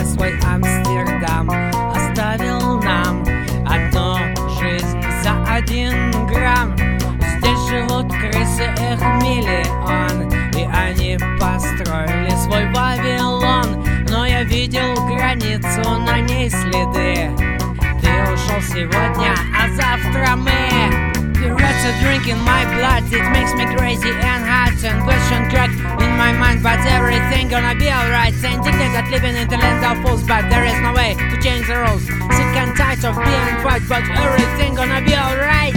свой Амстердам. Оставил нам одну жизнь за 1 грамм. Здесь живут крысы, их миллион, и они построили свой Вавилон. Но я видел границу, на ней следы. Ты ушел сегодня, а завтра мы. The rats are drinking my blood, it makes me crazy and hot. And question crack in my mind, but everything gonna be alright. Saying that living in the land of fools, but there is no way to change the rules. Sick and tired of being right, but everything gonna be alright.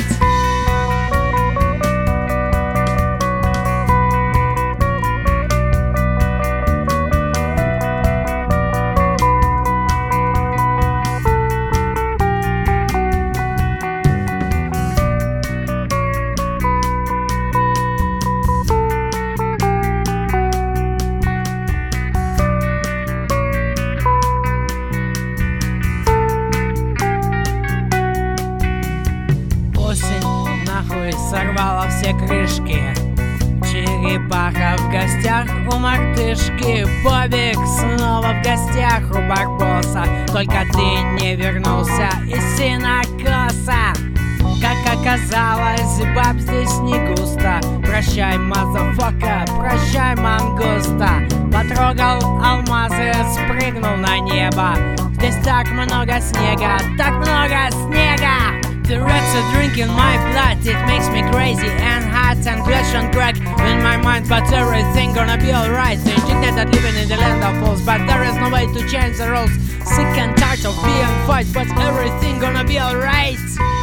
Нахуй сорвала все крышки. Черепаха в гостях у мартышки. Бобик снова в гостях у Барбоса. Только ты не вернулся из синокоса. Как оказалось, баб здесь не густо. Прощай, мазафака, прощай, мангуста. Потрогал алмазы, спрыгнул на небо. Здесь так много снега, так много снега. The rats are drinking my blood, it makes me crazy and hot. And question crack in my mind, but everything gonna be alright. Thinking that living in the land of fools, but there is no way to change the rules. Sick and tired of being fight, but everything gonna be alright.